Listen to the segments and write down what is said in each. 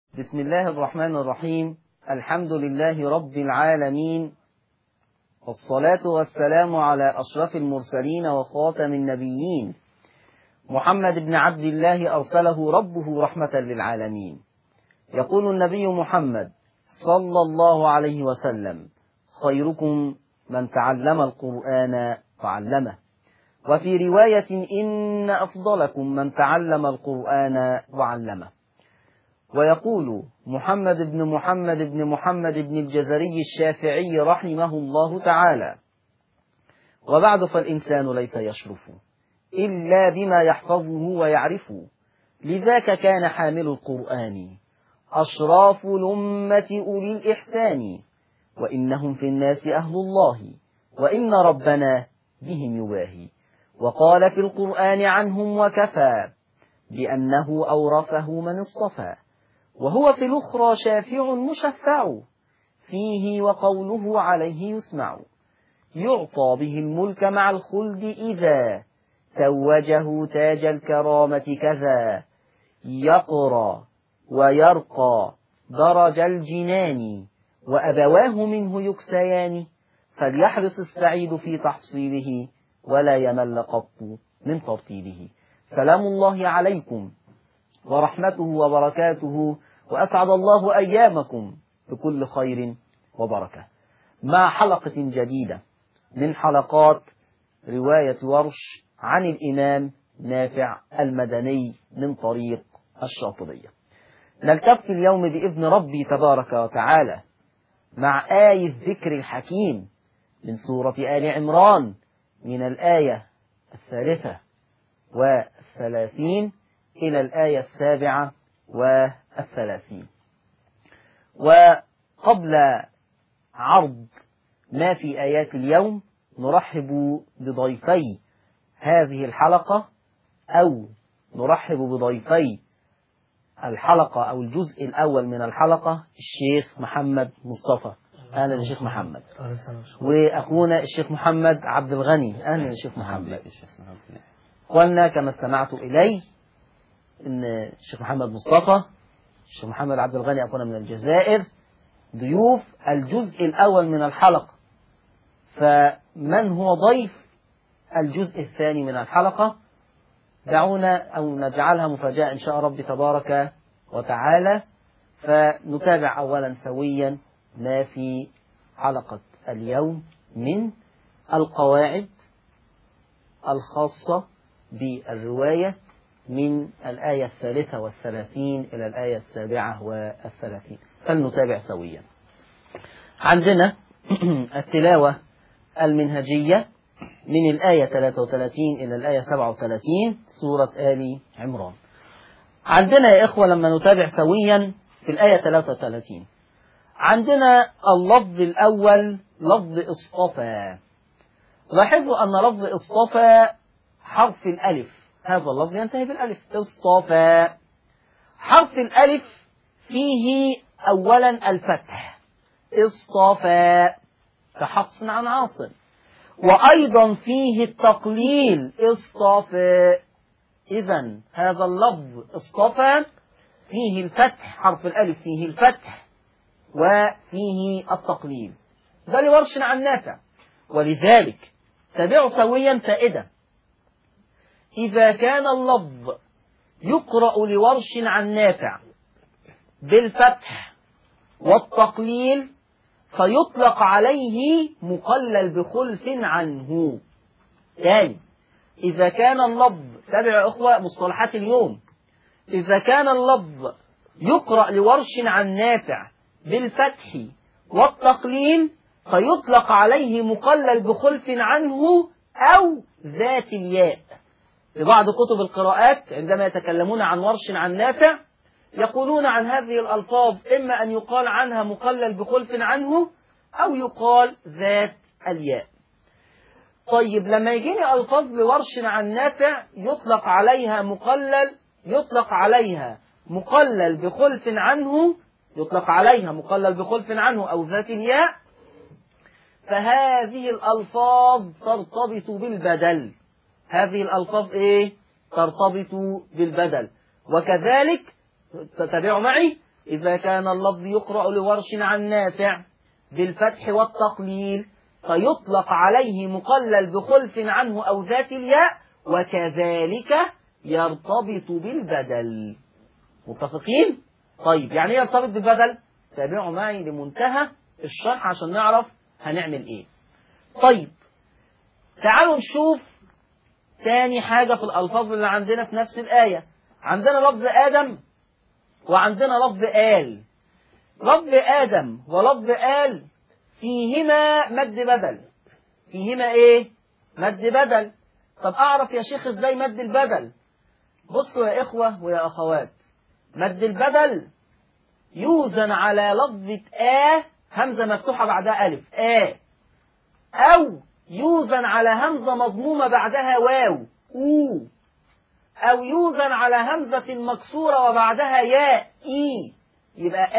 بسم الله الرحمن الرحيم. الحمد لله رب العالمين، والصلاة والسلام على أشرف المرسلين وخاتم النبيين، محمد بن عبد الله أرسله ربه رحمة للعالمين. يقول النبي محمد صلى الله عليه وسلم: خيركم من تعلم القرآن وعلمه. وفي رواية: إن أفضلكم من تعلم القرآن وعلمه. ويقول محمد بن محمد بن الجزري الشافعي رحمه الله تعالى: وبعد فالإنسان ليس يشرف إلا بما يحفظه ويعرف، لذاك كان حامل القرآن أشراف الأمة أولي الإحسان، وإنهم في الناس أهل الله، وإن ربنا بهم يباهي. وقال في القرآن عنهم: وكفى بأنه أورثه من اصطفى، وهو في الأخرى شافع مشفع، فيه وقوله عليه يسمع. يعطى به الملك مع الخلد إذا توجه تاج الكرامة كذا، يقرى ويرقى درج الجنان، وأبواه منه يكسيان، فليحرص السعيد في تحصيله، ولا يمل قط من ترتيبه. سلام الله عليكم ورحمته وبركاته، وأسعد الله أيامكم بكل خير وبركة، مع حلقة جديدة من حلقات رواية ورش عن الإمام نافع المدني من طريق الشاطبية. نلتقي اليوم بإذن ربي تبارك وتعالى مع آية الذكر الحكيم من سورة آل عمران، من الآية 33 إلى الآية 37. وقبل عرض ما في آيات اليوم نرحب بضيفي هذه الحلقة، أو نرحب بضيفي الحلقة أو الجزء الأول من الحلقة، الشيخ محمد مصطفى. أهلا يا شيخ محمد. وأخونا الشيخ محمد عبد الغني. أهلا يا شيخ محمد. أخوانا، كما استمعت إلي إن الشيخ محمد مصطفى، الشيخ محمد عبد الغني أخونا من الجزائر، ضيوف الجزء الأول من الحلقة. فمن هو ضيف الجزء الثاني من الحلقة؟ دعونا أو نجعلها مفاجأة إن شاء ربي تبارك وتعالى. فنتابع أولا سويا ما في حلقة اليوم من القواعد الخاصة بالرواية من الآية 33 إلى الآية 37. فلنتابع سويا. عندنا التلاوة المنهجية من الآية 33 إلى الآية 37 سورة آل عمران. عندنا يا إخوة لما نتابع سويا في الآية 33 عندنا اللفظ الأول لفظ اصطفى. لاحظوا أن لفظ اصطفى حرف الألف، هذا اللفظ ينتهي بالألف. اصطفى حرف الألف فيه أولا الفتح، اصطفى كحفص عن عاصم، وأيضا فيه التقليل، اصطفى. إذن هذا اللفظ اصطفى فيه الفتح، حرف الألف فيه الفتح وفيه التقليل. ده لورش عن نافع. ولذلك تابعوا سويا فائدة: إذا كان اللفظ يقرأ لورش عن نافع بالفتح والتقليل فيطلق عليه مقلل بخلف عنه. ثاني، إذا كان اللفظ، تابعوا يا أخوة مصطلحات اليوم، إذا كان اللفظ يقرأ لورش عن نافع بالفتح والتقليل فيطلق عليه مقلل بخلف عنه أو ذات الياء. في بعض كتب القراءات عندما يتكلمون عن ورش عن نافع يقولون عن هذه الألفاظ إما أن يقال عنها مقلل بخلف عنه أو يقال ذات الياء. طيب لما يجيني ألفاظ لورش عن نافع يطلق عليها مقلل بخلف عنه، يطلق عليها مقلل بخلف عنه أو ذات الياء، فهذه الألفاظ ترتبط بالبدل. هذه الألفاظ إيه؟ ترتبط بالبدل. وكذلك تتابعوا معي، إذا كان اللفظ يقرأ لورش عن نافع بالفتح والتقليل فيطلق عليه مقلل بخلف عنه أو ذات الياء، وكذلك يرتبط بالبدل. متفقين؟ طيب يعني ايه يرتبط بالبدل؟ تابعوا معي لمنتهى الشرح عشان نعرف هنعمل ايه. طيب تعالوا نشوف تاني حاجة في الألفاظ اللي عندنا في نفس الآية. عندنا لفظ آدم وعندنا لفظ آل. لفظ آدم ولفظ آل فيهما مد بدل. فيهما ايه؟ مد بدل. طب أعرف يا شيخ ازاي مد البدل؟ بصوا يا إخوة ويا أخوات، مد البدل يوزن على لفظة همزة مفتوحة بعدها ألف أو يوزن على همزة مضمومة بعدها واو أو يوزن على همزة مكسورة وبعدها ياء يبقى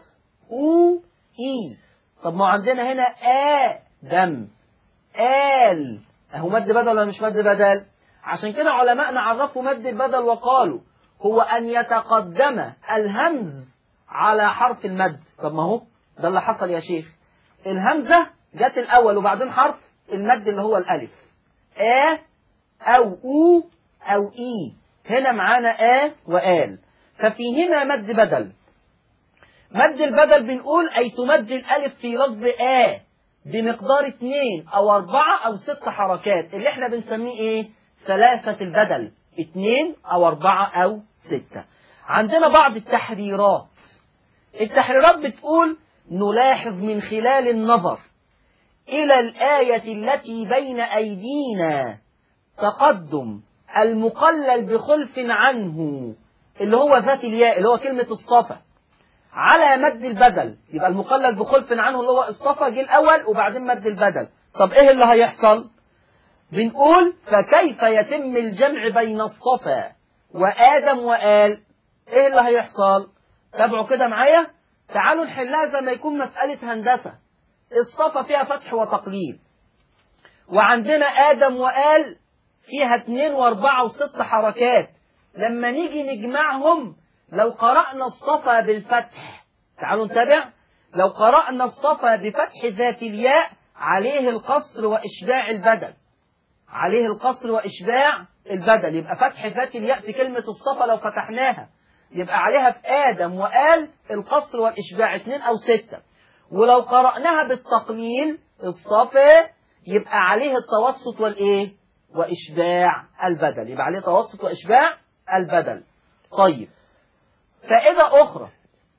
طب ما عندنا هنا دم آل أهو مد بدل ولا مش مد بدل؟ عشان كده علماءنا عرفوا مد البدل وقالوا هو أن يتقدم الهمز على حرف المد. طب ما هو ده اللي حصل يا شيخ، الهمزة جت الأول وبعدين حرف المد اللي هو الألف أو أو هنا معانا وآل، ففيهما مد بدل. مد البدل بنقول أي تمد الألف في لفظ بمقدار 2 أو 4 أو 6 حركات اللي احنا بنسميه ايه؟ ثلاثة البدل، 2 أو 4 أو 6. عندنا بعض التحريرات بتقول نلاحظ من خلال النظر إلى الآية التي بين أيدينا تقدم المقلل بخلف عنه اللي هو ذات الياء اللي هو كلمة اصطفى على مد البدل. يبقى المقلل بخلف عنه اللي هو اصطفى جه الأول وبعدين مد البدل. طب ايه اللي هيحصل؟ بنقول فكيف يتم الجمع بين اصطفى وآدم وآل؟ ايه اللي هيحصل؟ تابعوا كده معايا، تعالوا نحلها زي ما يكون مسألة هندسة. اصطفى فيها فتح وتقليل، وعندنا آدم وآل فيها 2 و4 و6 حركات. لما نيجي نجمعهم لو قرأنا اصطفى بالفتح، تعالوا نتابع، لو قرأنا اصطفى بفتح ذات الياء عليه القصر وإشباع البدل، عليه القصر وإشباع البدل. يبقى فتح ذات الياء في كلمة اصطفى لو فتحناها يبقى عليها في آدم وآل القصر والإشباع 2 أو 6. ولو قرأناها بالتقليل اصطفى يبقى عليه التوسط والإيه؟ وإشباع البدل، يبقى عليه توسط وإشباع البدل. طيب فائدة أخرى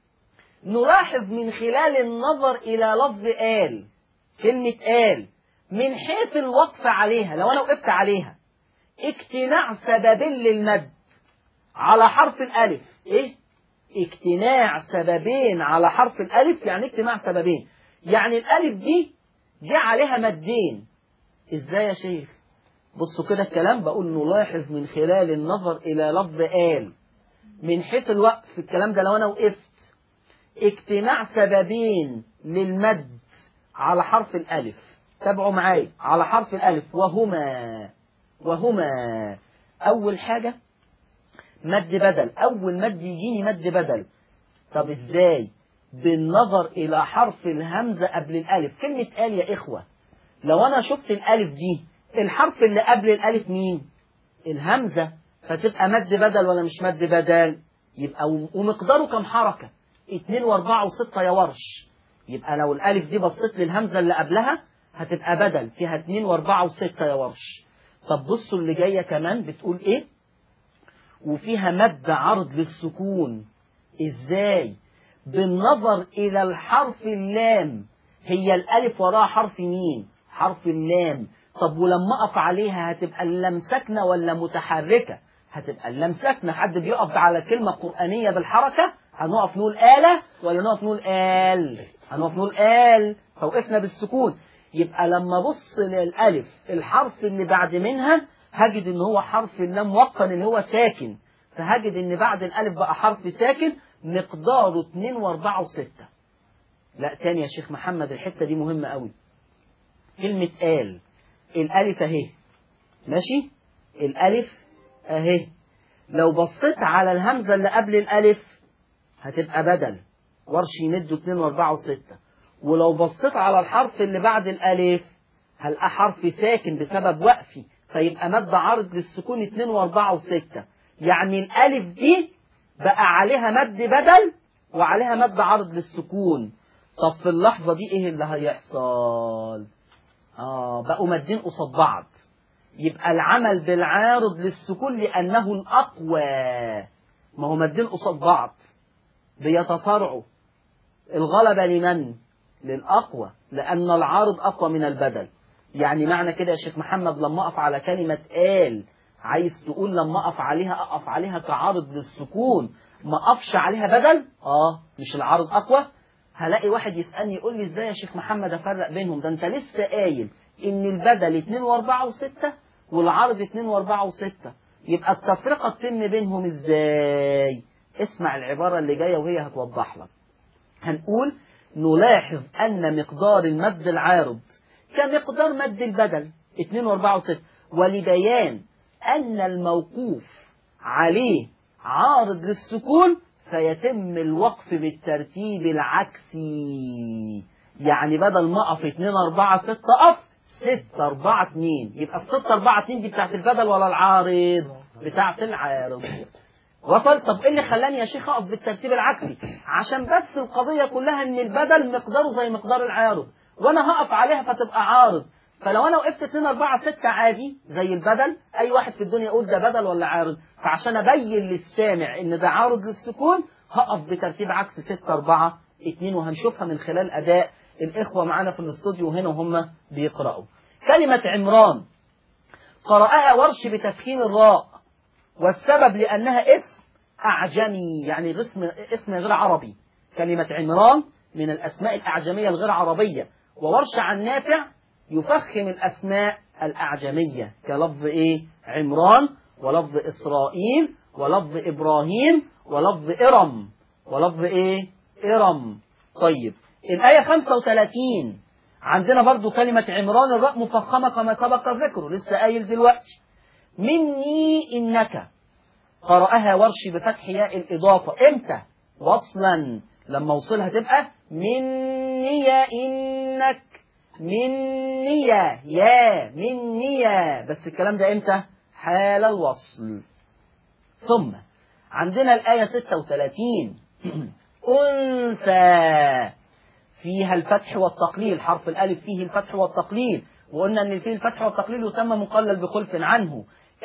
نلاحظ من خلال النظر إلى لفظ آل، كلمة آل من حيث الوقف عليها، لو أنا وقفت عليها اجتماع سببين للمد على حرف الألف. إيه؟ اجتماع سببين على حرف الألف، يعني اجتماع سببين، يعني الألف دي جه عليها مدين. إزاي يا شيخ؟ بصوا كده الكلام، بقول نلاحظ من خلال النظر إلى لفظ آل من حيث الوقف. الكلام ده لو أنا وقفت اجتماع سببين للمد على حرف الألف. تابعوا معايا على حرف الألف وهما أول حاجة مد بدل، أول مد يجيني مد بدل. طب إزاي؟ بالنظر إلى حرف الهمزة قبل الألف. كلمة آل يا إخوة لو أنا شفت الألف دي الحرف اللي قبل الألف مين؟ الهمزة، فتبقى مد بدل ولا مش مد بدل؟ يبقى ومقداره كم حركة؟ 2 و4 و6 يا ورش. يبقى لو الألف دي بصيت للهمزة اللي قبلها هتبقى بدل فيها 2 و4 و6 يا ورش. طب بصوا اللي جاية كمان بتقول إيه؟ وفيها مد عرض للسكون. إزاي؟ بالنظر إلى الحرف اللام. هي الألف وراها حرف مين؟ حرف اللام. طب ولما أقف عليها هتبقى اللام ساكنة ولا متحركة؟ هتبقى اللام ساكنة. حد بيقف على كلمة قرآنية بالحركة هنقف نقول آلة ولا نقف نقول آل؟ هنقف نقول آل، فوقفنا بالسكون. يبقى لما بص للألف الحرف اللي بعد منها هجد ان هو حرف اللام موقن اللي هو ساكن، فهجد ان بعد الألف بقى حرف ساكن مقداره 2 و4 و6. لا تاني يا شيخ محمد الحتة دي مهمة قوي. كلمة آل الألف اهي، ماشي؟ الألف اهي، لو بصيت على الهمزة اللي قبل الألف هتبقى بدل، ورش يمده 2 و4 و6. ولو بصيت على الحرف اللي بعد الألف هلقى حرف ساكن بسبب وقفي، فيبقى مد عارض للسكون 2 و4 و6. يعني الألف دي بقى عليها مد بدل وعليها مد عارض للسكون. طب في اللحظة دي ايه اللي هيحصل؟ بقوا مدين قصاد بعض، يبقى العمل بالعارض للسكون لأنه الأقوى. ما هو مدين قصاد بعض بيتصارعوا، الغلبة لمن؟ للأقوى، لأن العارض أقوى من البدل. يعني معنى كده يا شيخ محمد لما أقف على كلمة قال، عايز تقول لما أقف عليها كعارض للسكون، ما أقفش عليها بدل؟ مش العارض أقوى؟ هلاقي واحد يسألني يقول لي ازاي يا شيخ محمد أفرق بينهم؟ ده أنت لسه قايل إن البدل 2 و4 و6 والعارض 2 و4 و6، يبقى التفرقة تتم بينهم ازاي؟ اسمع العبارة اللي جاية وهي هتوضح لك. هنقول نلاحظ أن مقدار المد العارض كمقدار مد البدل 2 و4 و6، ولبيان أن الموقوف عليه عارض للسكون فيتم الوقف بالترتيب العكسي. يعني بدل ما أقف 2 4 6 أقف 6 4 2، يبقى 6 4 2 دي بتاعت البدل ولا العارض؟ بتاعت العارض. وصل؟ طب ايه اللي خلاني يا شيخ اقف بالترتيب العكسي؟ عشان بس القضية كلها ان البدل مقداره زي مقدار العارض، وانا هقف عليها فتبقى عارض. فلو انا وقفت 2 4 6 عادي زي البدل، اي واحد في الدنيا يقول ده بدل ولا عارض. فعشان ابين للسامع ان ده عارض للسكون هقف بترتيب عكسي 6 4 2، وهنشوفها من خلال اداء الاخوة معانا في الاستوديو هنا وهم بيقرأوا. كلمة عمران قرأها ورش بتفخيم الراء، والسبب لأنها اسم أعجمي، يعني اسم غير عربي. كلمة عمران من الأسماء الأعجمية الغير عربية، وورش عن نافع يفخم الأسماء الأعجمية كلفظ إيه؟ عمران، ولفظ إسرائيل، ولفظ إبراهيم، ولفظ إرم، ولفظ إيه؟ إرم. طيب الآية 35 عندنا برضو كلمة عمران الراء مفخمة كما سبق ذكره، لسه قايل دلوقتي. مني إنك قرأها ورش بفتح ياء الإضافة. إمتى؟ وصلا، لما وصلها تبقى مني إنك، مني يا مني، بس الكلام ده إمتى؟ حال الوصل. ثم عندنا الآية 36 أنثى فيها الفتح والتقليل، حرف الألف فيه الفتح والتقليل، وقلنا أن فيه الفتح والتقليل يسمى مقلل بخلف عنه.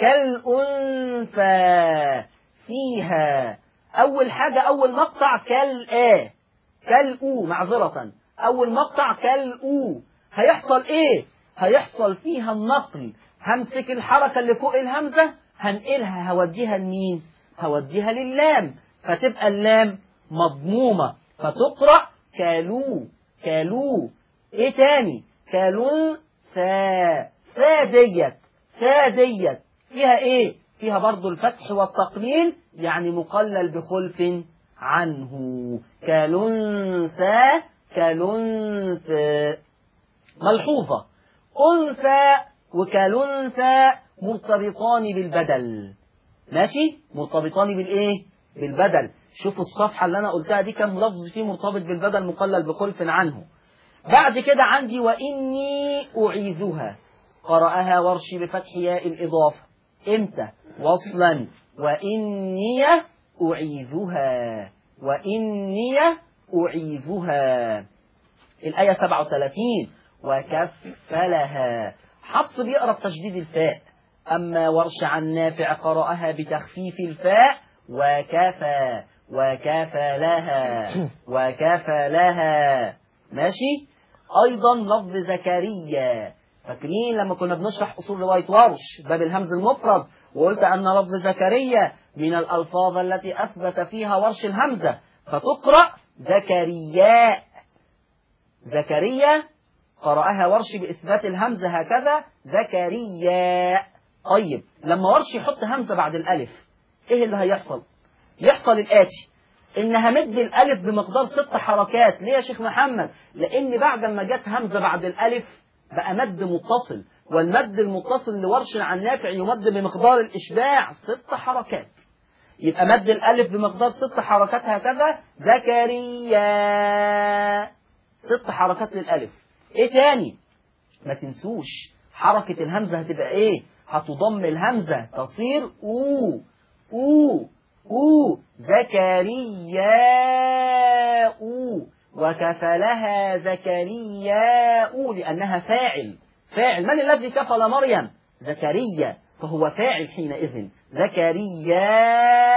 كالأنثى فيها أول حاجة أول مقطع كالأو معذرة، أول مقطع كالأو هيحصل إيه؟ هيحصل فيها النقل، همسك الحركة اللي فوق الهمزة هنقلها، هوديها لمين؟ هوديها لللام، فتبقى اللام مضمومة فتقرأ كالو. كالو. إيه تاني؟ كالون فاديت فيها إيه؟ فيها برضو الفتح والتقليل، يعني مقلل بخلف عنه. كالأنثى ملحوظة، أنثى وكالأنثى مرتبطان بالبدل، ماشي؟ مرتبطان بالإيه؟ بالبدل. شوفوا الصفحة اللي أنا قلتها دي كم لفظ فيه مرتبط بالبدل مقلل بخلف عنه. بعد كده عندي وإني أعيذها، قرأها ورش بفتح ياء الإضافة. إمتى؟ وصلا، وإني أعيذها، وإني أعيذها. الآية 37 وكفلها، حفص بيقرأ بتشديد الفاء، أما ورش عن نافع قرأها بتخفيف الفاء وكفلها. ماشي؟ أيضا لفظ زكريا، فاكرين لما كنا بنشرح أصول رواية ورش باب الهمز المفرد، وقلت أن لفظ زكريا من الألفاظ التي أثبت فيها ورش الهمزة، فتقرأ زكريا. زكريا قرأها ورش بإثبات الهمزة هكذا زكريا. طيب لما ورش يحط همزة بعد الألف إيه اللي هيحصل؟ يحصل الآتي، إن همد الألف بمقدار 6 حركات. ليه يا شيخ محمد؟ لأن بعد ما جت همزة بعد الألف بقى مد متصل، والمد المتصل لورش عن نافع يمد بمقدار الإشباع 6 حركات. يبقى مد الألف بمقدار 6 حركات هكذا، زكريا، 6 حركات للألف. إيه تاني؟ ما تنسوش حركة الهمزة هتبقى إيه؟ هتضم الهمزة تصير أو أو أو، زكريا أو، وكفلها زكريا لأنها فاعل. فاعل، من الذي كفل مريم؟ زكريا، فهو فاعل حينئذ، زكريا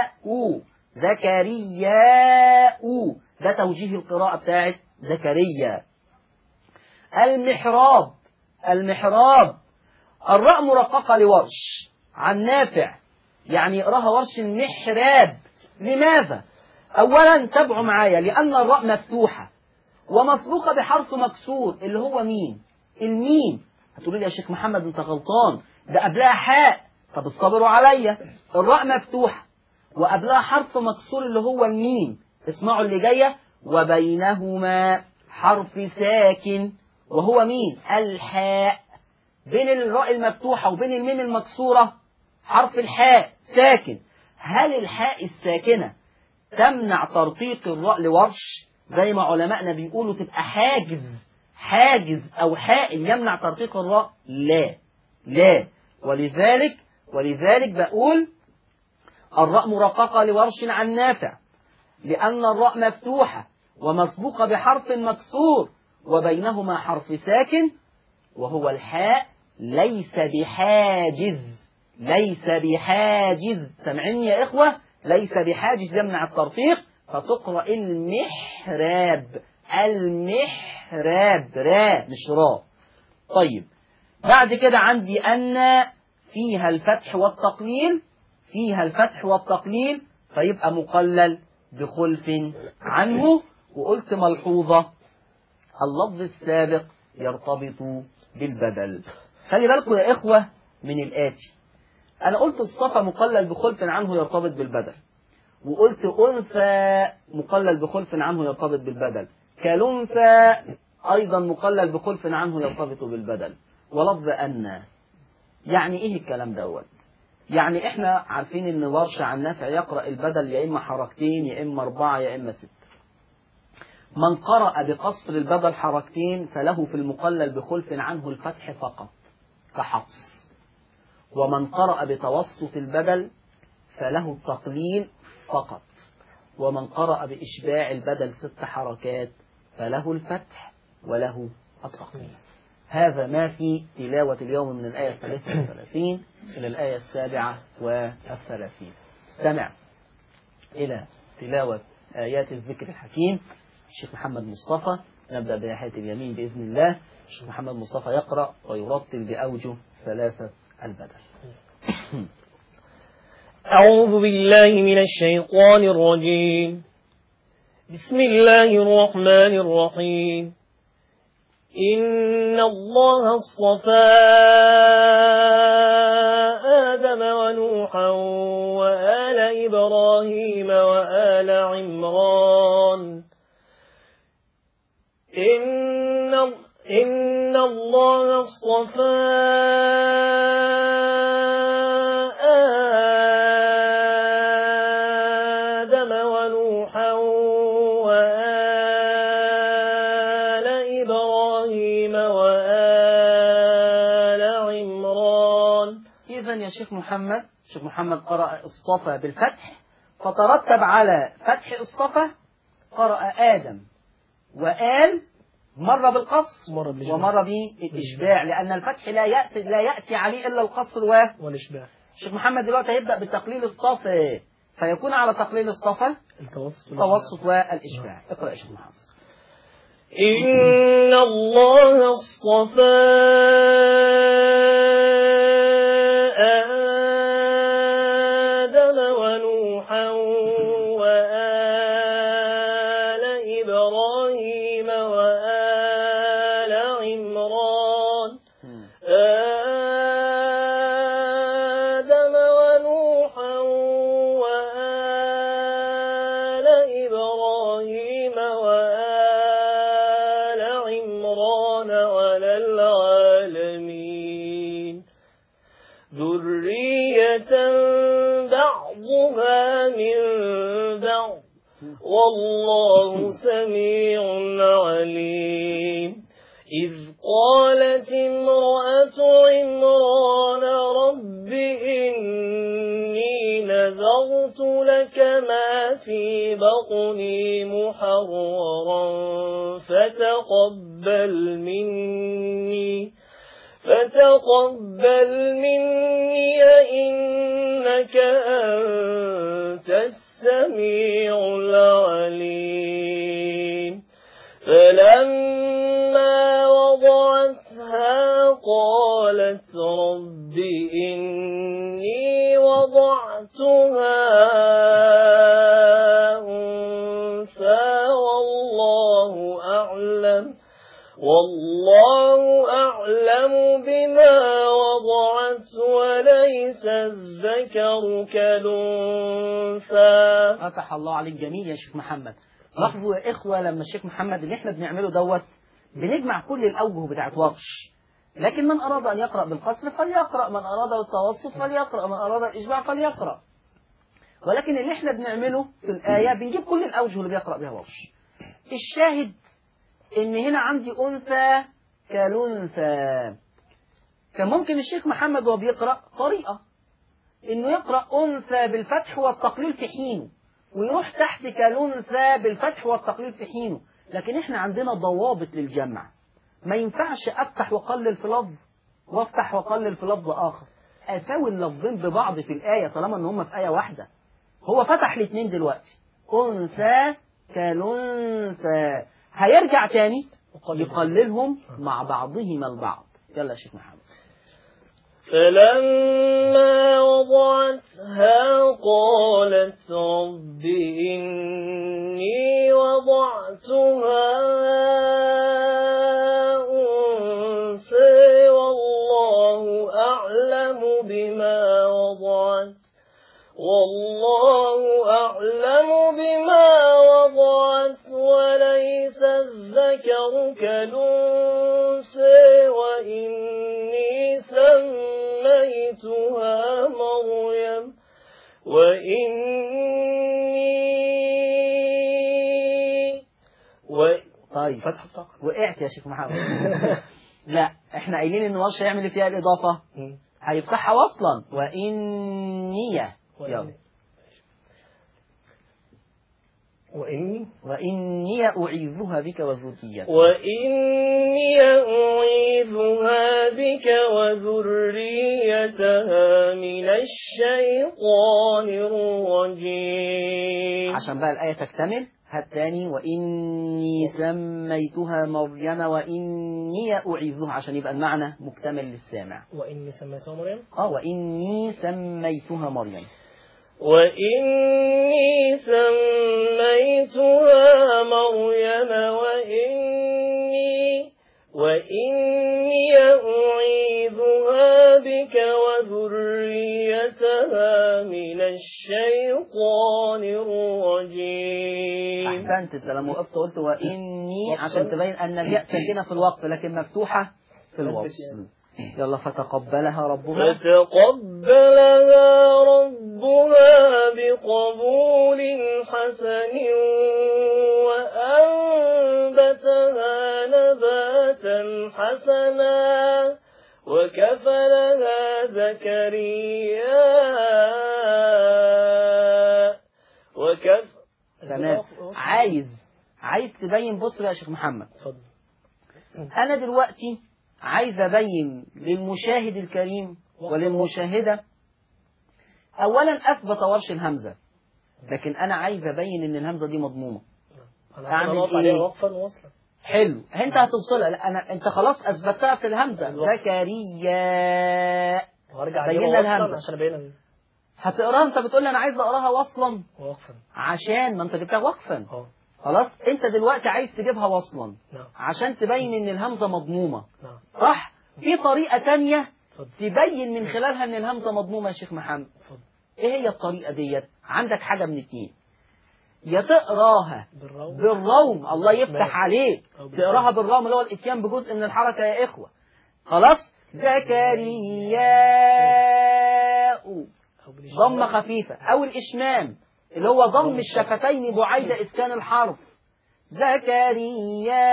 زكريا. ده توجيه القراءة بتاعت زكريا. المحراب، المحراب، الراء مرققة لورش عن نافع، يعني يقراها ورش المحراب. لماذا؟ أولا تابعوا معايا، لأن الراء مفتوحة ومسبوقة بحرف مكسور اللي هو مين؟ الميم. هتقولي لي يا شيخ محمد أنت غلطان، ده قبلها حاء. طب اصبروا عليا، الراء مفتوحة وقبلها حرف مكسور اللي هو الميم. اسمعوا اللي جاية، وبينهما حرف ساكن وهو مين؟ الحاء. بين الراء المفتوحة وبين الميم المكسورة حرف الحاء ساكن. هل الحاء الساكنة تمنع ترقيق الراء لورش زي ما علماءنا بيقولوا تبقى حاجز أو حائل يمنع ترقيق الراء؟ لا لا. ولذلك بقول الراء مرققة لورش عن نافع، لأن الراء مفتوحة ومسبوقة بحرف مكسور وبينهما حرف ساكن وهو الحاء، ليس بحاجز. سمعني يا إخوة، ليس بحاجز يمنع الترقيق، فتقرأ المحراب، را مش را. طيب بعد كده عندي أن فيها الفتح والتقليل، فيبقى مقلل بخلف عنه. وقلت ملحوظة، اللفظ السابق يرتبط بالبدل. خلي بالكم يا إخوة من الآتي، أنا قلت الصفا مقلل بخلف عنه يرتبط بالبدل، وقلت أنثى مقلل بخلف عنه يرتبط بالبدل، كالأنثى أيضا مقلل بخلف عنه يرتبط بالبدل. ولفظ أن، يعني إيه الكلام دوت؟ يعني إحنا عارفين إن ورش عن نافع يقرأ البدل يا إما حركتين يا إما 4 يا إما 6. من قرأ بقصر البدل حركتين فله في المقلل بخلف عنه الفتح فقط كحفص، ومن قرأ بتوسط البدل فله التقليل فقط، ومن قرأ بإشباع البدل 6 حركات فله الفتح وله التقليل. هذا ما في تلاوة اليوم من الآية 33 إلى الآية 37. استمع إلى تلاوة آيات الذكر الحكيم. الشيخ محمد مصطفى، نبدأ بناحية اليمين بإذن الله. الشيخ محمد مصطفى يقرأ ويرتل بأوجه 3 البدل. أعوذ بالله من الشيطان الرجيم. بسم الله الرحمن الرحيم. إن الله اصطفى آدم ونوحا وآل إبراهيم وآل عمران. إن الله اصطفى آدم ونوحا وآل إبراهيم وآل عمران. إذن يا شيخ محمد قرأ اصطفى بالفتح، فترتب على فتح اصطفى قرأ آدم وآل، مرة بالقصر ومرة بالإشباع، لأن الفتح لا يأتي عليه إلا القصر والإشباع. الشيخ محمد دلوقتي هيبدأ بتقليل اصطفى، فيكون على تقليل اصطفى التوسط والإشباع. اقرأ يا شيخ محمد. إن الله اصطفى آدم ونوحا وآل إبراهيم وآل عمران. آدم ونوحا وآل إبراهيم وآل عمران وعلى العالمين ذرية بعضها شهرني محررا فتقبل مني إنك أنت السميع العليم فلما وضعتها قالت رب إني وضعتها أنثى والله أعلم بما وضعت وليس الذكر كالأنثى. فتح الله عليك. جميل يا شيخ محمد. لاحظوا يا إخوة لما الشيخ محمد اللي احنا بنعمله دوت بنجمع كل الأوجه بتاعت ورش، لكن من أراد أن يقرأ بالقصر فليقرأ، من أراد التوسط فليقرأ، من أراد الإشباع فليقرأ. ولكن اللي احنا بنعمله في الآية بنجيب كل الأوجه اللي بيقرأ بها ورش. الشاهد إن هنا عندي أنثى كالأنثى. كان ممكن الشيخ محمد وهو بيقرأ طريقة إنه يقرأ أنثى بالفتح والتقليل في حينه، ويروح تحت كالأنثى بالفتح والتقليل في حينه، لكن احنا عندنا ضوابط للجمع. ما ينفعش أفتح وقلل في لفظ وافتح وقلل في لفظ آخر، أساوي اللفظين ببعض في الآية طالما إن هم في آية واحدة. هو فتح الاثنين دلوقتي، أنثى كالأنثى، هيرجع تاني يقللهم مع بعضهما البعض. يلا يا شيخ محمد. فلما وضعتها قالت رب إني وضعتها أنثى والله أعلم بما وضعت وليس الذكر كالأنثى وإني سميتها مريم طيب وقعت يا شيخ محمد. لا احنا قايلين ان ورش هيعمل فيها الإضافة، هيفتحها وصلا وإني. يلا وإني أعيذها بك وذريتها من الشيطان الرجيم. عشان بقى الآية تكتمل هات تاني وإني سميتها مريم وإني أعيذها عشان يبقى المعنى مكتمل للسامع. وإني سميتها مريم وإني سميتها مريم وإني أعيذها بك وذريتها من الشيطان الرجيم. أحسنت. لما وقفت قلت وإني عشان تبين أن الياء ساكنة في الوقف لكن مفتوحة في الوصل. يلا فتقبلها ربها بقبول حسن وأنبتها نباتا حسنا وكفلها زكريا تمام. عايز تبين. بص يا شيخ محمد، أنا دلوقتي عايز أبين للمشاهد الكريم وللمشاهدة أولا أثبت ورش الهمزة، لكن أنا عايز أبين إن الهمزة دي مضمومة. أعمل إيه؟ حلو، أنت هتوصلها. لا أنت خلاص أثبتها في الهمزة. زكريا بينا الهمزة عشان أبين. هتقراها أنت بتقول لي أنا عايز أقراها وصلا عشان ما أنت جبتها وقفا. خلاص أنت دلوقتي عايز تجيبها وصلا عشان تبين إن الهمزة مضمومة. صح؟ في طريقة تانية تبين من خلالها إن الهمزة مضمومة يا شيخ محمد. إيه هي الطريقة ديت؟ عندك حاجة من اتنين، يا تقراها بالروم الله يفتح عليك، تقراها بالروم اللي هو الاتيان بجزء من الحركة يا إخوة. خلاص زكريا ضمة خفيفة، أو الإشمام اللي هو ضم الشفتين بعيد إسكان الحرف. زكريا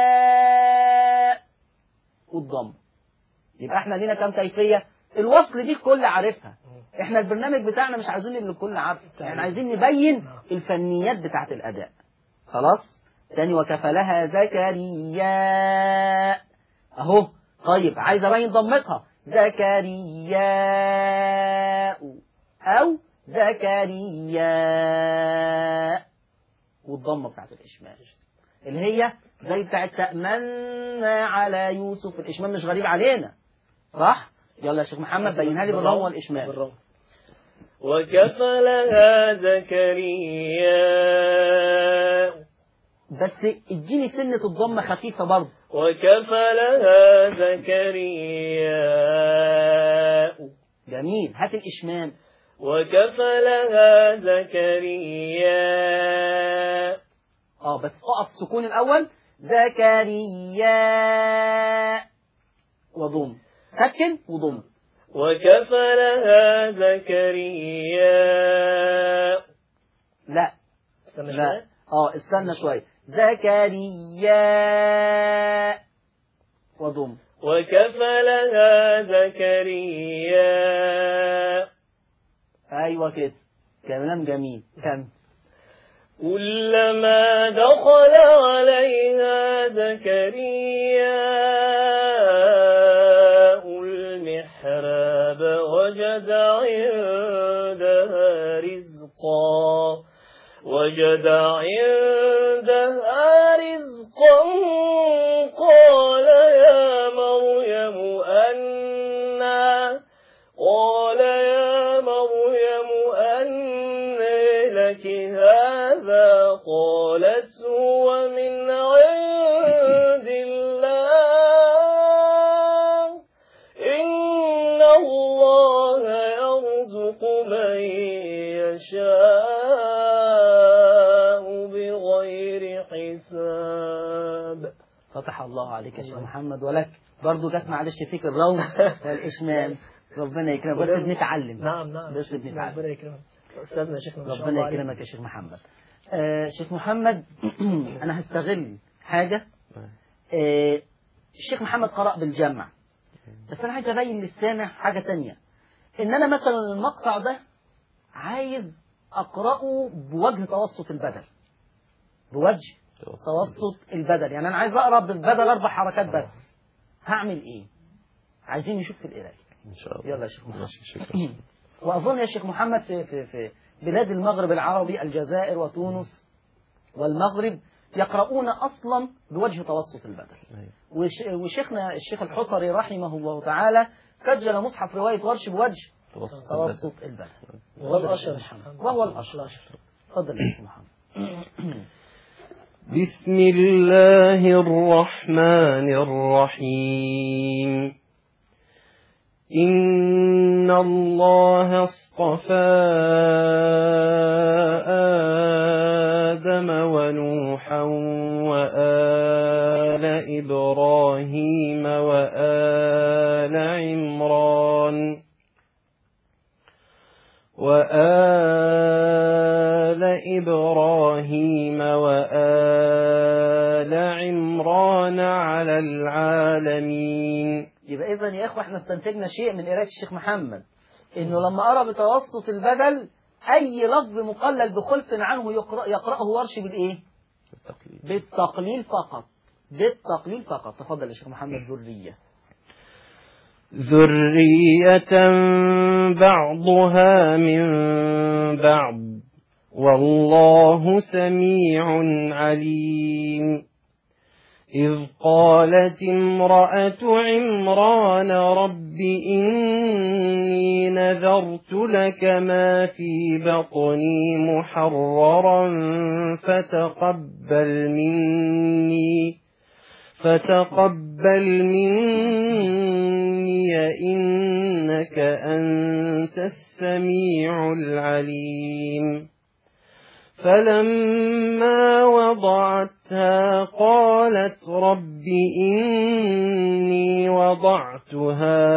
والضم. يبقى احنا لينا كم كيفية؟ الوصل دي الكل عارفها. احنا البرنامج بتاعنا مش عايزين اللي الكل عارفه، احنا عايزين نبين الفنيات بتاعت الأداء. خلاص. تاني وكفلها زكريا اهو. طيب عايز ابين ضمتها، زكريا او زكريا، والضمه بتاعت الاشمال اللي هي زي بتاعت تأمنا على يوسف. الاشمال مش غريب علينا صح؟ يلا يا شيخ محمد بينها لي بالروم والاشمال. وكفلها زكريا، بس اديني سنة الضمة خفيفة برضه. وكفلها زكريا، جميل. هات الإشمام. وكفلها زكريا، بس اقف سكون الأول، زكريا وضم، سكن وضم. وكفلها زكريا، لا استنى لا شوية. استنى شوية، زكريا وضم. وكفلها زكريا، أيوة كده، كلام جميل. كم كلما دخل عليها زكريا المحراب وجد عندها رزقا، قال يا مريم أنى لك هذا؟ قالت هو من عند الله، إن الله يرزق من يشاء بغير حساب. فتح الله عليك يا شيخ محمد، ولك برضو جت معلش فيك الروم والإشمام. ربنا يكرمك، بس بنتعلم. نعم بس بنتعلم. ربنا يكرمك أستاذنا شيخنا. ربنا يكرمك يا شيخ محمد. شيخ محمد أنا هستغل حاجة. الشيخ محمد قرأ بالجمع، بس أنا عايز أبين للسامع حاجة تانية، إن أنا مثلا المقطع ده عايز أقرأه بوجه توسط البدل، بوجه توسط البدل. يعني أنا عايز أقرأ بالبدل 4 حركات بس. هعمل إيه؟ عايزين نشوف في القراية إن شاء الله. يلا يا شيخ محمد. وأظن يا شيخ محمد في بلاد المغرب العربي، الجزائر وتونس والمغرب، يقرؤون أصلا بوجه توسط البدل. وشيخنا الشيخ الحصري رحمه الله تعالى سجل مصحف رواية ورش بوجه توسط البدل، وهو الأشهر. تفضل يا شيخ محمد. بسم الله الرحمن الرحيم. إن الله اصطفى آدم ونوحا وآل إبراهيم وآل عمران على العالمين. يبقى إذن يا إخوة احنا استنتجنا شيء من قراءة الشيخ محمد، إنه لما قرأ بتوسط البدل أي لفظ مقلل بخلف عنه يقرأه ورش بالإيه؟ بالتقليل فقط. بالتقليل فقط. تفضل يا شيخ محمد. ذرية بعضها من بعض والله سميع عليم. إذ قالت امرأة عمران رب إني نذرت لك ما في بطني محررا فتقبل مني إنك أنت السميع العليم. فلما وضعتها قالت رب إني وضعتها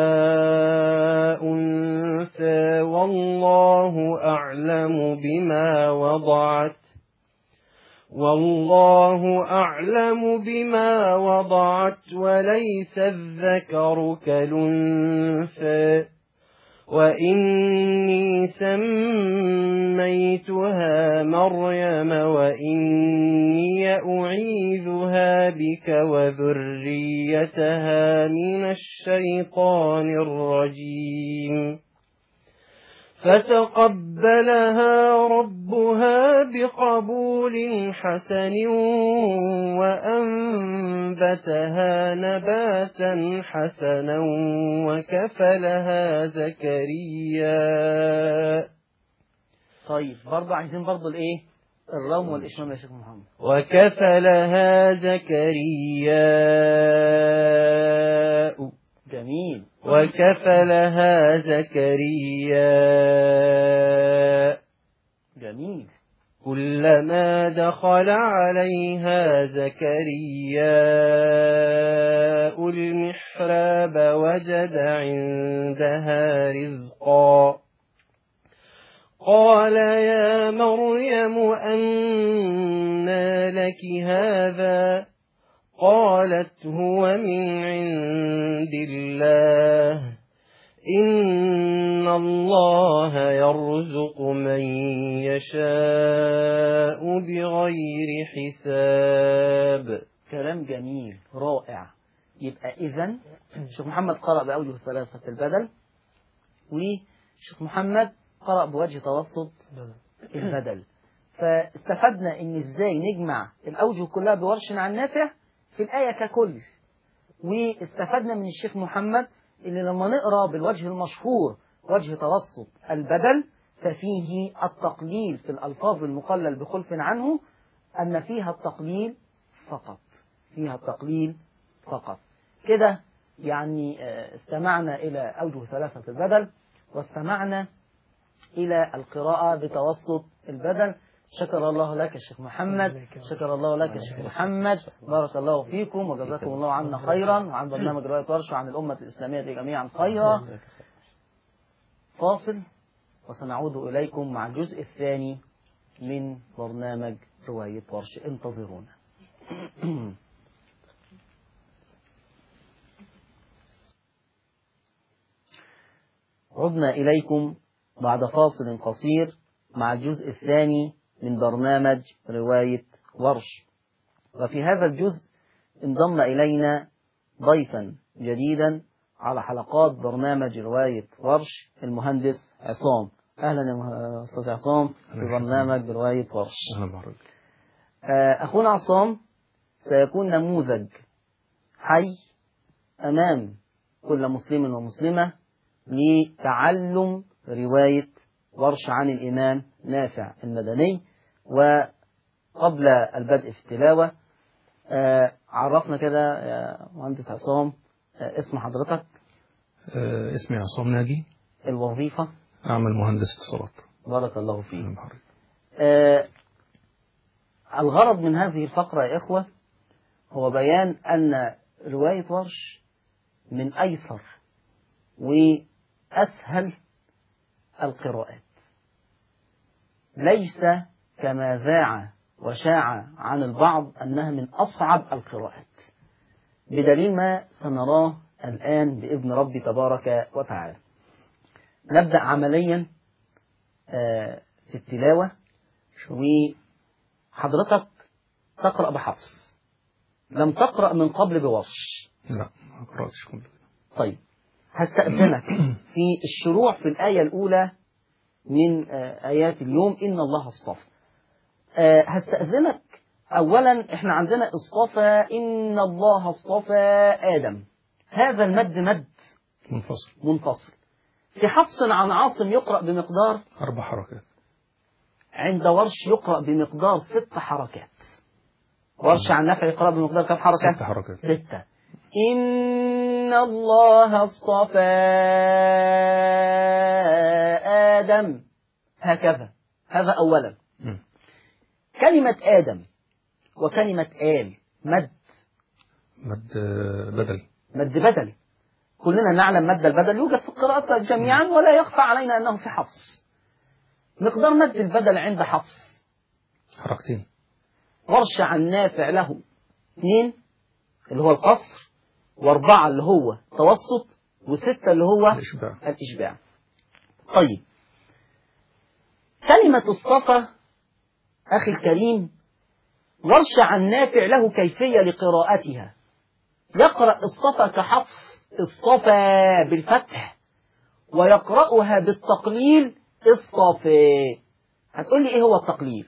أنثى والله أعلم بما وضعت وليس الذكر كالأنثى وإني سميتها مريم وإني أعيذها بك وذريتها من الشيطان الرجيم فتقبلها ربها بقبول حسن وأنبتها نباتا حسنا وكفلها زكريا. طيب برضه عايزين برضه الايه الروم والإشمام يا شيخ محمد. وكفلها زكريا. جميل. وكفلها زكريا. جميل. كلما دخل عليها زكريا المحراب وجد عندها رزقا قال يا مريم أنى لك هذا قالت هو من عند الله إن الله يرزق من يشاء بغير حساب. كلام جميل رائع. يبقى إذن شيخ محمد قرأ بأوجه ثلاثة البدل، وشيخ محمد قرأ بوجه توسط البدل. فاستفدنا إن إزاي نجمع الأوجه كلها بورش عن نافع في الآية ككل، واستفدنا من الشيخ محمد اللي لما نقرأ بالوجه المشهور وجه توسط البدل ففيه التقليل في الألفاظ المقلل بخلف عنه، أن فيها التقليل فقط، فيها التقليل فقط. كده يعني استمعنا إلى أوجه ثلاثة البدل، واستمعنا إلى القراءة بتوسط البدل. شكر الله لك يا شيخ محمد، شكر الله لك يا شيخ محمد، بارك الله فيكم وجزاكم الله عنا خيرا وعن برنامج رواية ورش وعن الأمة الإسلامية جميعا خيرا. فاصل وسنعود إليكم مع الجزء الثاني من برنامج رواية ورش، انتظرونا. عدنا إليكم بعد فاصل قصير مع الجزء الثاني من برنامج رواية ورش. وفي هذا الجزء انضم إلينا ضيفا جديدا على حلقات برنامج رواية ورش المهندس عصام. أهلا يا أستاذ عصام في برنامج رواية ورش. أخونا عصام سيكون نموذج حي أمام كل مسلم ومسلمة لتعلم رواية ورش عن الإمام نافع المدني. وقبل البدء في التلاوة عرفنا كده يا مهندس عصام اسم حضرتك. اسمي عصام ناجي. الوظيفة؟ أعمل مهندس اتصالات. بارك الله فيك. الغرض من هذه الفقرة يا إخوة هو بيان أن رواية ورش من أيسر وأسهل القراءات، ليس كما ذاع وشاع عن البعض أنها من أصعب القراءات، بدليل ما سنراه الآن بإذن ربي تبارك وتعالى. نبدأ عمليا في التلاوة، وحضرتك تقرأ بحفص، لم تقرأ من قبل بورش. لا ما قرأتش قبل. طيب هستأذنك في الشروع في الآية الأولى من آيات اليوم إن الله اصطفى. هستأذنك أولا، إحنا عندنا اصطفى إن الله اصطفى آدم، هذا المد مد منفصل. في حفص عن عاصم يقرأ بمقدار 4 حركات، عند ورش يقرأ بمقدار 6 حركات. ورش عن نافع يقرأ بمقدار كم حركة؟ 6 حركات. 6. إن الله اصطفى آدم، هكذا. هذا أولا. كلمة آدم وكلمة آل مد بدل. كلنا نعلم مد البدل يوجد في القراءات جميعا، ولا يخفى علينا أنه في حفص. مقدار مد البدل عند حفص 2 حركات. ورش عن نافع له 2 اللي هو القصر، و4 اللي هو توسط، و6 اللي هو الإشباع. طيب، كلمة اصطفى أخي الكريم ورش عن نافع له كيفية لقراءتها. يقرأ اصطفى كحفص اصطفى بالفتح، ويقرأها بالتقليل اصطفى. هتقول لي ايه هو التقليل؟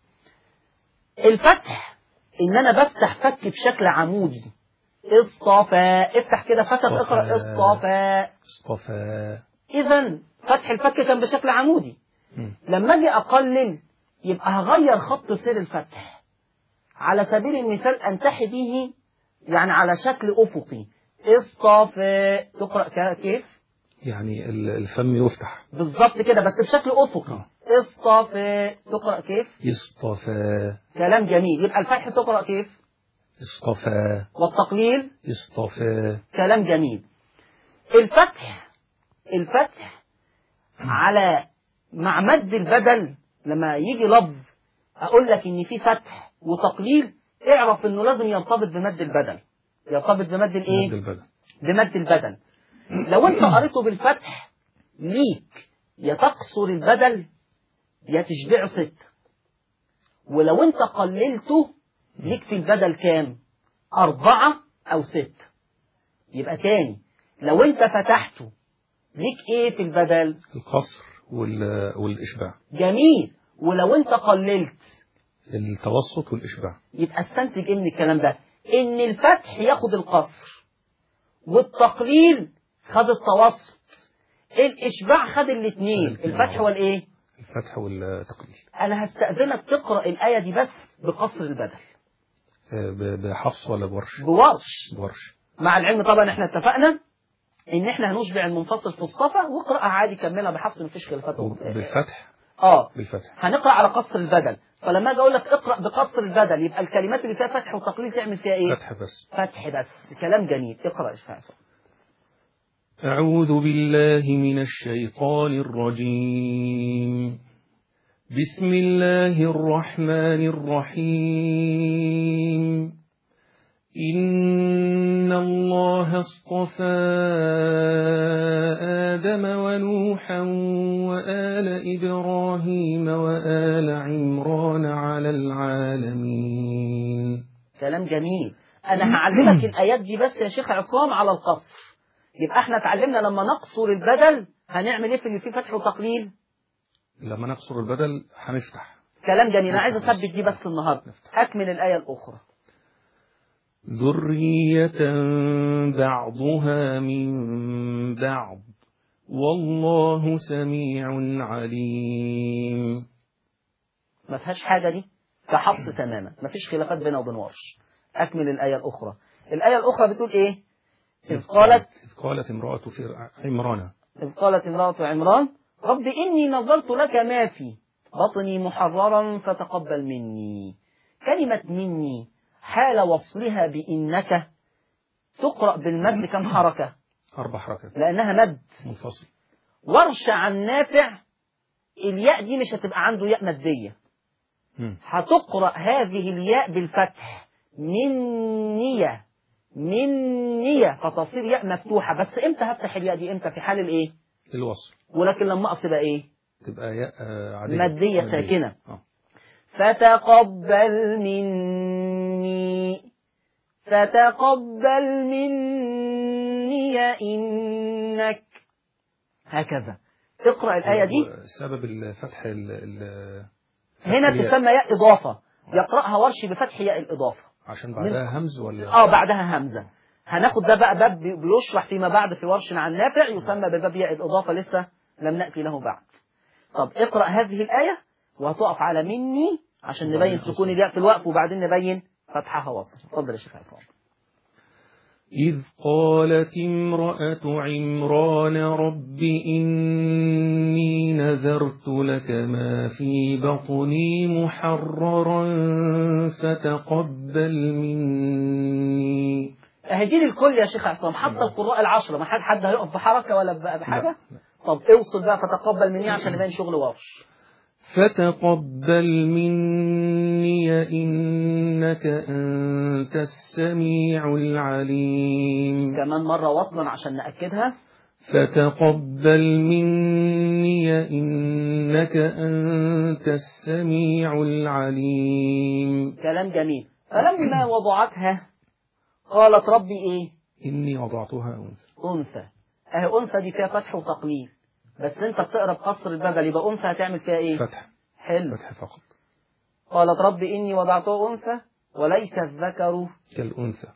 الفتح ان انا بفتح فك بشكل عمودي، اصطفى، افتح كده فتح اقرأ اصطفى. اصطفى. اذا فتح الفك كان بشكل عمودي. لما اجي اقلل يبقى هغير خط سير الفتح، على سبيل المثال انتحي به يعني على شكل افقي، اصطفى. تقرأ كيف؟ يعني الفم يفتح بالظبط كده بس بشكل افقي. اصطفى. تقرأ كيف؟ اصطفى. كلام جميل. يبقى الفتح تقرأ كيف؟ اصطفى. والتقليل اصطفى. كلام جميل. الفتح على مع مد البدل، لما يجي لفظ اقول لك ان في فتح وتقليل، اعرف انه لازم يرتبط بمد البدل. يرتبط بمد الايه؟ بمد البدل. لو انت قريته بالفتح ليك يا تقصر البدل يا تشبعه 6. ولو انت قللته ليك في البدل كام؟ 4 أو 6. يبقى تاني، لو انت فتحته ليك ايه في البدل؟ القصر والإشباع. جميل. ولو انت قللت التوسط والإشباع. يبقى استنتج ايه من الكلام ده؟ ان الفتح ياخد القصر، والتقليل خد التوسط، الإشباع خد الاثنين، الفتح والايه؟ الفتح والتقليل. انا هستأذنك تقرأ الآية دي بس بقصر البدل. بحفص ولا بورش؟ بورش. مع العلم طبعا احنا اتفقنا ان احنا هنشبع المنفصل في اصطفى، واقرأها عادي كملها بحفص مفيش خلافات. بالفتح؟ بالفتح. هنقرأ على قصر البدل. فلما اجي اقول لك اقرأ بقصر البدل يبقى الكلمات اللي فيها فتح وتقليل تعمل فيها ايه؟ فتح بس. فتح بس. كلام جميل. اقرأ يا شيخ. أعوذ بالله من الشيطان الرجيم. بسم الله الرحمن الرحيم. إن الله اصطفى آدم ونوحا وآل إبراهيم وآل عمران على العالمين. كلام جميل. أنا هعلمك الآيات دي بس يا شيخ عصام على القصر. يبقى احنا اتعلمنا لما نقصر البدل هنعمل ايه في اللي فيه فتح وتقليل؟ لما نقصر البدل هنفتح. كلام جميل. أنا عايز أثبت دي بس النهاردة. أكمل الآية الأخرى. ذرية بعضها من بعض والله سميع عليم. ما فيهاش حاجة دي كحفص تماما، ما فيش خلافات بينه وبين ورش. أكمل الآية الأخرى. الآية الأخرى بتقول إيه؟ إذ قالت امرأة عمران. إذ قالت امرأة عمران رب إني نظرت لك ما في بطني محررا فتقبل مني. كلمة مني حال وصلها بإنك تقرأ بالمد كم حركة؟ 4 حركات لأنها مد منفصل. ورش عن نافع الياء دي مش هتبقى عنده ياء مادية، هتقرأ هذه الياء بالفتح منية فتصير ياء مفتوحة. بس امتى هفتح الياء دي؟ امتى؟ في حال الايه؟ الوصل. ولكن لما اقف تبقى ايه؟ تبقى ياء عادية مادية ساكنة. فتقبل مني إنك هكذا تقرأ الآية دي. سبب الفتح هنا تسمى ياء إضافة، يقرأها ورشي بفتح ياء الإضافة عشان بعدها همز ولا بعدها همزة. هناخد ده بقى باب بيشرح فيما بعد في ورش عن نافع يسمى بباب ياء الإضافة، لسه لم نأتي له بعد. طب اقرأ هذه الآية وهتقف على مني عشان نبين سكون الياء في الوقف وبعدين نبين فتحها وصل. اتفضل يا شيخ عصام. إذ قالت امرأة عمران رب إني نذرت لك ما في بطني محررا فتقبل مني. هدي الكل يا شيخ عصام، حتى القراء 10 ما حد هيقف بحركة ولا بحاجة. طب اوصل بقى فتقبل مني عشان يبين شغل ورش. فتقبل مني إنك أنت السميع العليم. كمان مرة وصلا عشان نأكدها. فتقبل مني إنك أنت السميع العليم. كلام جميل. فلما وضعتها قالت ربي إيه؟ إني وضعتها أنثى. أنثى. أهي أنثى دي فيها فتح وتقليل، بس أنت بتقرأ بقصر البدل، يبقى أنثى هتعمل فيها إيه؟ فتح. حلو. فتح فقط. قالت ربي إني وضعته أنثى وليس الذكر كالأنثى.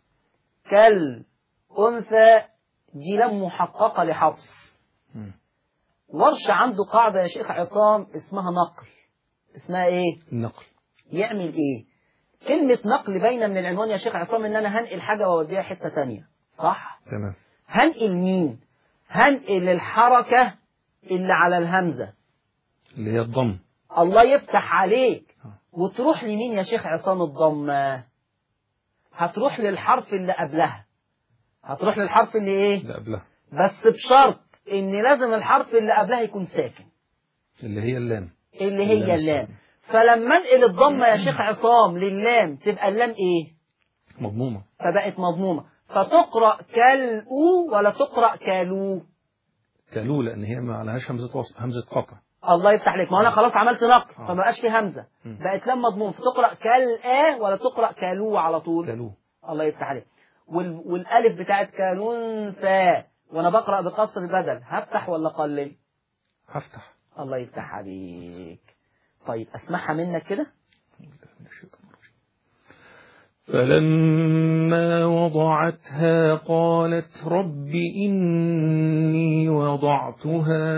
كالأنثى دي لم محققة لحفص. ورش عنده قاعدة يا شيخ عصام اسمها نقل. اسمها إيه؟ النقل. يعمل إيه؟ كلمة نقل باينة من العنوان يا شيخ عصام إن أنا هنقل حاجة وأوديها حتة تانية، صح؟ تمام. هنقل مين؟ هنقل الحركة اللي على الهمزة اللي هي الضم. الله يفتح عليك. وتروح لمين يا شيخ عصام الضمة؟ هتروح للحرف اللي قبلها. هتروح للحرف اللي ايه؟ اللي قبلها. بس بشرط ان لازم الحرف اللي قبلها يكون ساكن. اللي هي اللام. اللي هي اللام. فلما انقل الضمة يا شيخ عصام للام تبقى اللام ايه؟ مضمومة. فبقت مضمومة. فتقرأ كالأو ولا تقرأ كالو؟ كالو، لأن هي ما عليهاش همزة قطع. الله يفتح عليك. ما أنا خلاص عملت نقل فما بقاش فيه همزة، بقت لام مضموم. فتقرأ كالآ ولا تقرأ كالو على طول؟ كالو. الله يفتح عليك. والألف بتاعت كالونثى وأنا بقرأ بقصر البدل هفتح ولا قلل؟ هفتح. الله يفتح عليك. طيب أسمعها منك كده. فلما وضعتها قالت رب إني وضعتها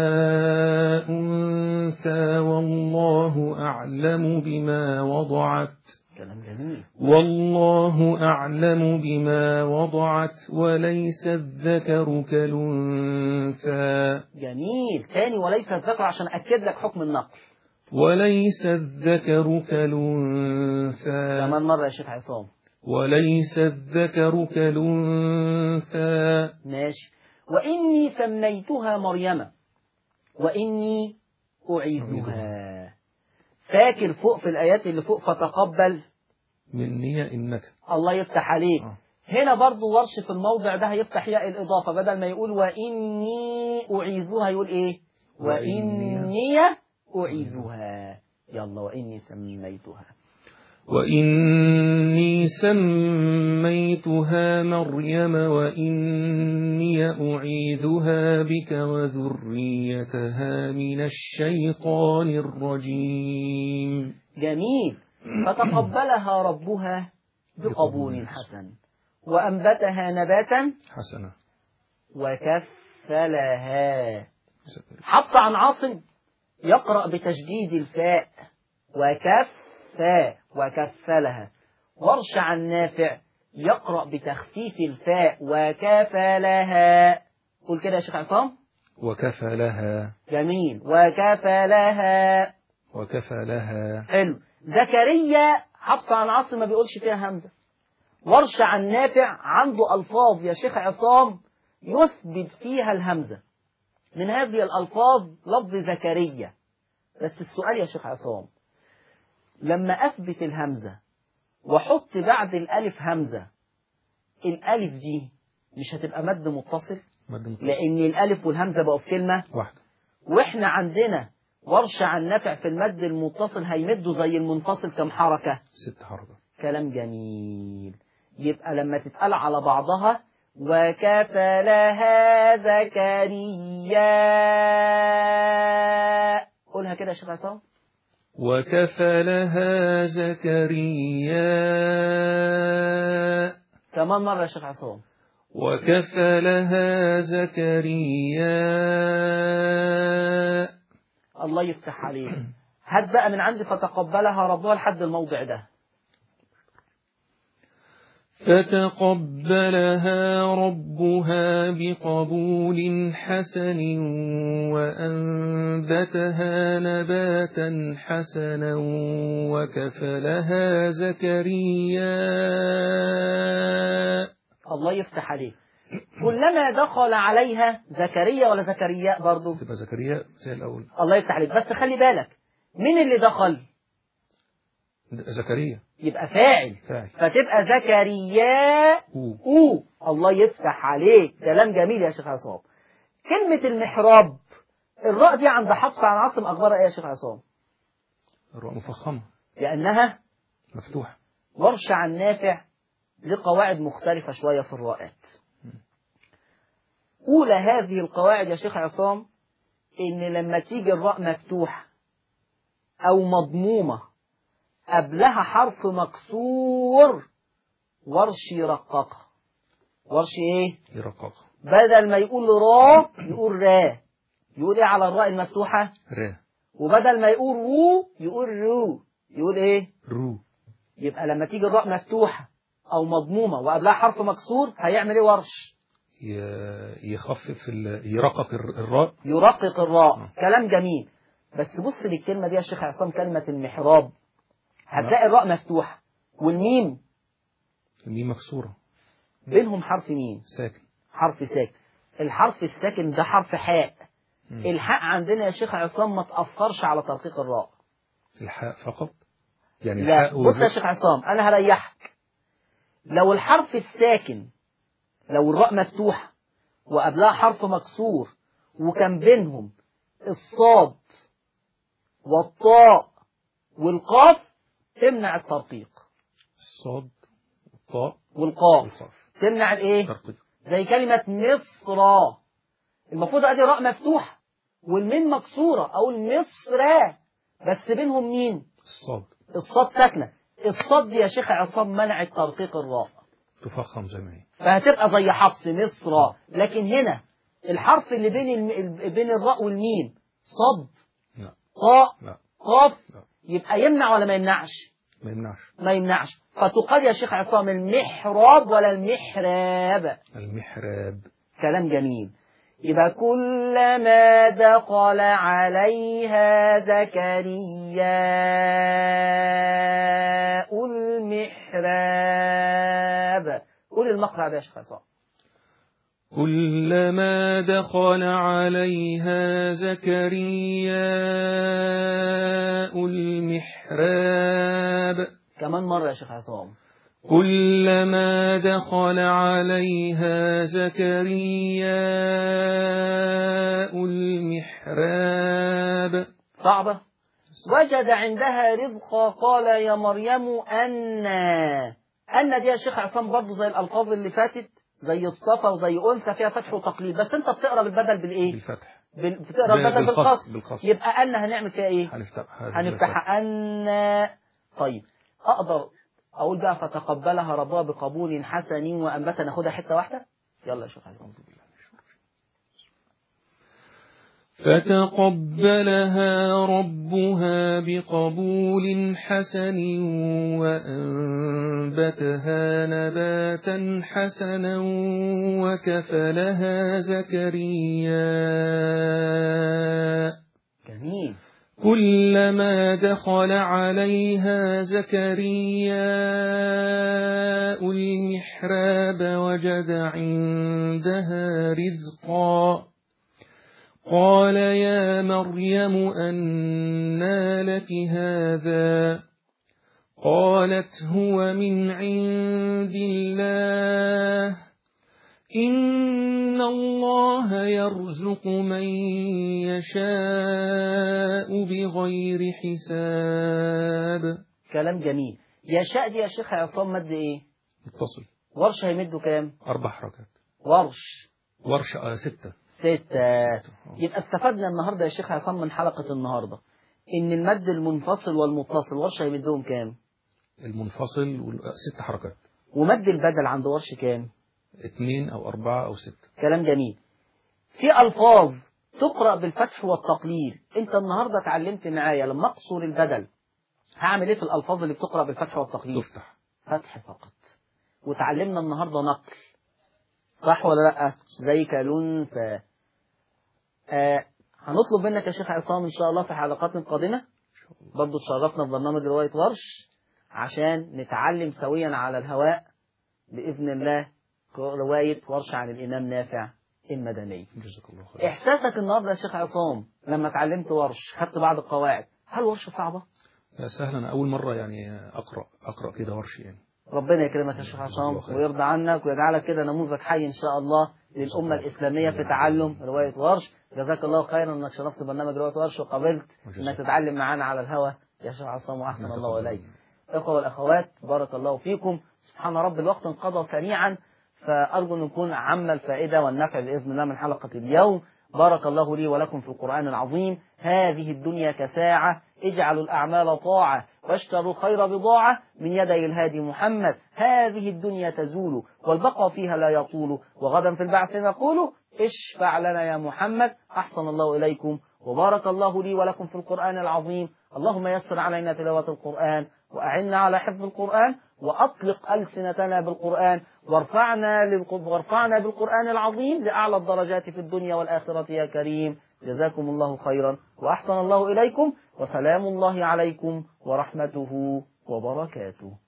أنثى والله أعلم بما وضعت. كلام جميل. والله أعلم بما وضعت وليس الذكر كالأنثى. جميل. تاني وليس الذكر عشان أكد لك حكم النقل. وليس الذكر كالأنثى. كمان مرة يا شيخ عصام. وليس الذكر كالأنثى. ماشي. وإني سميتها مريم وإني أعيذها. فاكر فوق في الآيات اللي فوق فتقبل مني إنك. الله يفتح عليك. هنا برضو ورش في الموضع ده هيفتح ياء الإضافة، بدل ما يقول وإني أعيذها يقول إيه؟ وإني أعيذها. يلا وإني سميتها. وإني سميتها مريم وإني أعيذها بك وذريتها من الشيطان الرجيم. جميل. فتقبلها ربها بقبول حسن وأنبتها نباتا حسنا وكفلها. حفص عن عاصم يقرأ بتشديد الفاء وكفلها. ورش عن نافع يقرأ بتخفيف الفاء وكفلها. قول كده يا شيخ عصام. وكفلها. جميل. وكفلها. حلو. زكريا حفص عن عاصم ما بيقولش فيها همزة. ورش عن نافع عنده ألفاظ يا شيخ عصام يثبت فيها الهمزة. من هذه الألفاظ لفظ زكريا. بس السؤال يا شيخ عصام، لما أثبت الهمزة وحط بعد الألف همزة، الألف دي مش هتبقى مد متصل؟ لأن الألف والهمزة بقوا في كلمة واحدة. وإحنا عندنا ورش عن نافع في المد المتصل هيمدوا زي المنفصل كم حركة؟ 6 حركات. كلام جميل. يبقى لما تتقال على بعضها وكفلها زكريا. قولها كده يا شيخ عصام. وكفلها زكريا. كمان مرة يا شيخ عصام. وكفلها زكريا. الله يفتح عليك. هات بقى من عندي فتقبلها ربها لحد الموضع ده. فتقبلها ربها بقبول حسن وأنبتها نباتا حسنا وكفلها زكريا. الله يفتح عليك. كلما دخل عليها زكريا ولا زكريا برضو؟ تبقى زكريا زي الأول. الله يفتح عليك. بس خلي بالك مين اللي دخل؟ زكريا. يبقى فاعل. فتبقى زكريا. الله يفتح عليك. كلام جميل يا شيخ عصام. كلمة المحراب، الراء دي عند حفص عن عاصم أخبار إيه يا شيخ عصام؟ الراء مفخمة لأنها مفتوحة. ورش عن نافع لقواعد مختلفة شوية في الراءات. أولى هذه القواعد يا شيخ عصام إن لما تيجي الراء مفتوحة أو مضمومة قبلها حرف مكسور، ورش يرققها. ورش إيه؟ يرققها. بدل ما يقول را يقول را. يقول إيه على الراء المفتوحة؟ را. وبدل ما يقول رو يقول رو. يقول إيه؟ رو. يبقى لما تيجي الراء مفتوحة أو مضمومة وقبلها حرف مكسور هيعمل إيه ورش؟ يخفف يرقق الراء. يرقق الراء. كلام جميل. بس بص للكلمة دي يا شيخ عصام، كلمة المحراب هتلاقي الراء مفتوحة والميم الميم مكسورة، بينهم حرف ميم ساكن، حرف ساكن. الحرف الساكن ده حرف حاء. الحاء عندنا يا شيخ عصام ما تأثرش على ترقيق الراء. الحاء فقط يعني لا، الحاء بص يا شيخ عصام أنا هريحك. لو الحرف الساكن، لو الراء مفتوحة وقبلها حرف مكسور وكان بينهم الصاد والطاء والقاف تمنع الترقيق. الصاد والطاء والقاف تمنع الايه؟ ترقيق. زي كلمة مصر، المفروض ادي راء مفتوحة والميم مكسورة اقول مصر، بس بينهم مين؟ الصاد. الصاد ساكنة. الصاد دي يا شيخ عصام منعت ترقيق الراء، تفخم زي ما هي، فهتبقى زي حفص مصر. لكن هنا الحرف اللي بين الراء والميم صد، طاء، قاف، يبقى يمنع ولا ما يمنعش؟ ما يمنعش. ما يمنعش. فتقال يا شيخ عصام المحراب ولا المحراب؟ المحراب. كلام جميل. يبقى كلما دخل عليها زكريا المحراب. قول المقطع ده يا شيخ عصام. كلما دخل عليها زكريا المحراب. كمان مرة يا شيخ عصام. كلما دخل عليها زكريا المحراب. صعبة. وجد عندها رزقا قال يا مريم أن دي يا شيخ عصام برضه زي الألفاظ اللي فاتت، زي الصفا وزي أنثى فيها فتح وتقليد، بس أنت بتقرأ بالبدل بالإيه؟ بالفتح. بتقرأ البدل بالقص. يبقى أن هنعمل فيها إيه؟ هنفتح أن. طيب أقدر أقول بقى فتقبلها ربها بقبول حسن وأنبت. ناخدها حتة واحدة. يلا يا شيخ عصام. فتقبلها ربها بقبول حسن وأنبتها نباتا حسنا وكفلها زكريا. جميل. كلما دخل عليها زكريا المحراب وجد عندها رزقا قال يا مريم أنى لك هذا قالت هو من عند الله إن الله يرزق من يشاء بغير حساب. كلام جميل. يشاء دي يا شيخ عصام مد ايه؟ متصل. ورش هيمده كام؟ 4 حركات. ورش 6. يبقى استفدنا النهاردة يا شيخ عصام من حلقة النهاردة ان المد المنفصل والمتصل ورش هيمدهم كام؟ المنفصل 6 حركات. ومد البدل عند ورش كام؟ 2 أو 4 أو 6. كلام جميل. في ألفاظ تقرأ بالفتح والتقليل. انت النهاردة اتعلمت معايا لما اقصر البدل هعمل ايه في الألفاظ اللي بتقرأ بالفتح والتقليل؟ تفتح. فتح فقط. وتعلمنا النهاردة نقل، صح ولا لأ؟ زي كالونثى. هنطلب منك يا شيخ عصام إن شاء الله في حلقات قادمة برضو تشرفنا في برنامج رواية ورش عشان نتعلم سويا على الهواء بإذن الله رواية ورش عن الإمام نافع المدني. جزاك الله خير. إحساسك النهارده يا شيخ عصام لما اتعلمت ورش خدت بعض القواعد، هل ورش صعبة؟ لا سهل. أنا أول مرة يعني أقرأ كده ورش يعني. ربنا يكرمك يا شيخ عصام ويرضى عنك ويجعلك كده نموذج حي إن شاء الله للأمة الإسلامية في تعلم رواية ورش. جزاك الله خيرا إنك شرفت برنامج رواية ورش وقبلت إنك تتعلم معانا على الهوى يا شيخ عصام، وأحسن الله إليك. إخوة والأخوات بارك الله فيكم. سبحان رب الوقت انقضى سريعا، فأرجو أن نكون عم الفائدة والنفع بإذن الله من حلقة اليوم. بارك الله لي ولكم في القرآن العظيم. هذه الدنيا كساعة، اجعلوا الأعمال طاعة واشتروا الخير بضاعة من يدي الهادي محمد. هذه الدنيا تزول والبقاء فيها لا يطول، وغدا في البعث نقول اشفع لنا يا محمد. أحسن الله إليكم وبارك الله لي ولكم في القرآن العظيم. اللهم يسر علينا تلاوة القرآن وأعنا على حفظ القرآن وأطلق ألسنتنا بالقرآن وارفعنا بالقرآن العظيم لأعلى الدرجات في الدنيا والآخرة يا كريم. جزاكم الله خيرا وأحسن الله إليكم، وسلام الله عليكم ورحمته وبركاته.